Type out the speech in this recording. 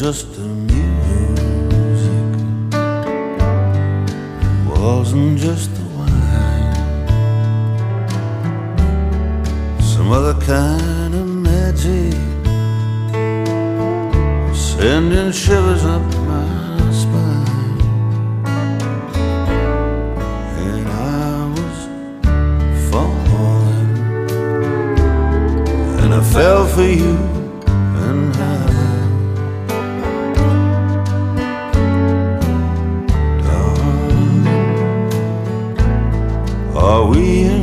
just the music, wasn't just the wine, some other kind of magic, sending shivers up my spine. And I was falling, and I fell for you and how. Are we